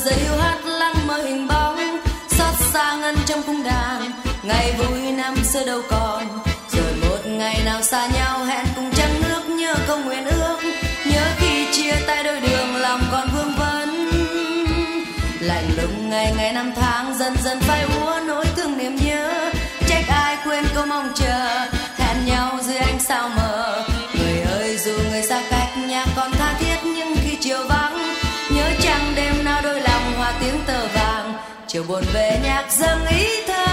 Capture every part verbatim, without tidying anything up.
giây hiu hắt lắng mơ hình bóng xót xa ngân trong cung đàn. Ngày vui năm xưa đâu còn, rồi một ngày nào xa nhau hẹn cùng trăng nước, nhớ câu nguyện ước, nhớ khi chia tay đôi đường lòng còn vương vấn. Lạnh lùng ngày ngày năm tháng dần dần phai úa nỗi thương niềm nhớ, trách ai quên câu mong chờ hẹn nhau dưới ánh sao mờ. Người ơi dù người xa cách nhà còn tha thiết, nhưng khi chiều vắng nhớ chăng đêm nào đôi lòng hòa tiếng tơ vàng. Chiều buồn về nhạc dâng ý thơ,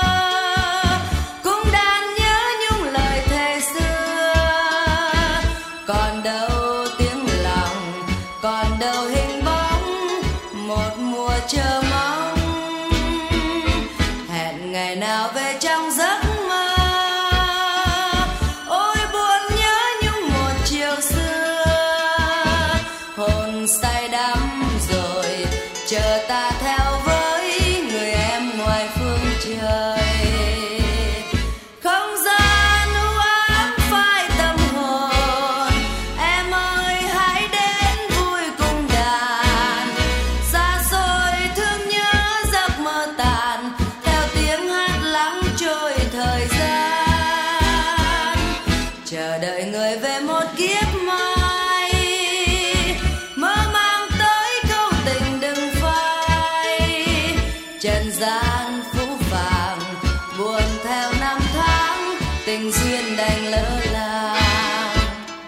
cũng đàn nhớ nhung lời thề xưa. Còn đâu tiếng lòng, còn đâu hình bóng, một mùa chờ mong hẹn ngày nào về trong giấc mơ. Ôi buồn nhớ nhung một chiều xưa, hồn say đắm rồi chờ ta theo với người em ngoài phương trời. Không gian u ám phai tâm hồn, em ơi hãy đến vui cùng đàn. Xa xôi thương nhớ giấc mơ tàn, theo tiếng hát lắng trôi thời gian. Chờ đợi người về một kiếp mai, mơ mang tới câu tình đừng phai. Trần gian phũ phàng buồn theo năm tháng, tình duyên đành lỡ làng.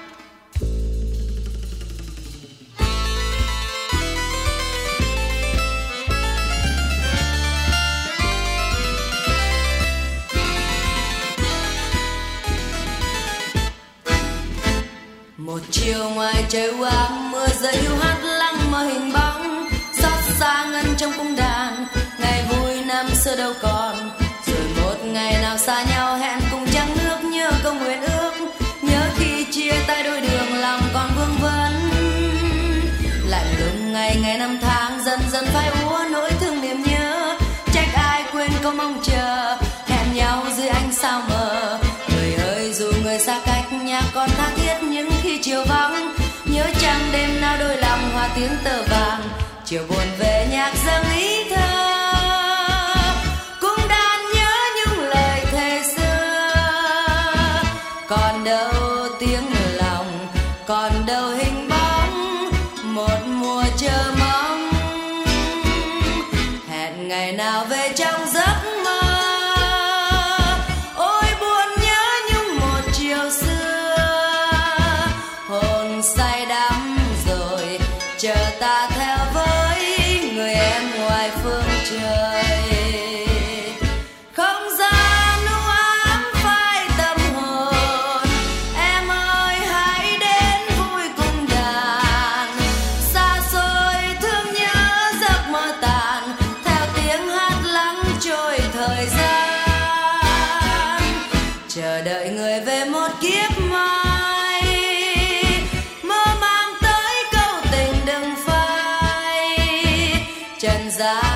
Một chiều ngoài trời u ám, mưa rơi hiu hắt lắng mơ hình bóng xót xa ngân trong cung đàn. Ngày vui năm xưa đâu còn, rồi một ngày nào xa nhau hẹn cùng trăng nước, nhớ câu nguyện ước, nhớ khi chia tay đôi đường lòng còn vương vấn. Lạnh lùng ngày ngày năm tháng dần dần phai úa nỗi thương niềm nhớ, trách ai quên câu mong chờ hẹn nhau dưới ánh sao mờ. Người ơi dù người xa cách nhà còn tha thiết, nhưng khi chiều vắng nhớ chăng đêm nào đôi lòng hòa tiếng tơ vàng. Chiều buồn về nhạc dâng ý thơ, cũng đàn nhớ nhung lời thề xưa. Còn đâu tiếng lòng, còn đâu hình bóng, một mùa chờ mong hẹn ngày nào về trong giấc mơ. Ôi buồn nhớ nhung một chiều xưa, hồn say đắm rồi chờ ta theo với người em ngoài phương trời. Không gian u ám phai tâm hồn, em ơi hãy đến vui cùng đàn. Xa xôi thương nhớ giấc mơ tàn, theo tiếng hát lắng trôi thời gian. Chờ đợi người về một kiếp mai, mơ mang tới câu tình đừng phai. Trần gian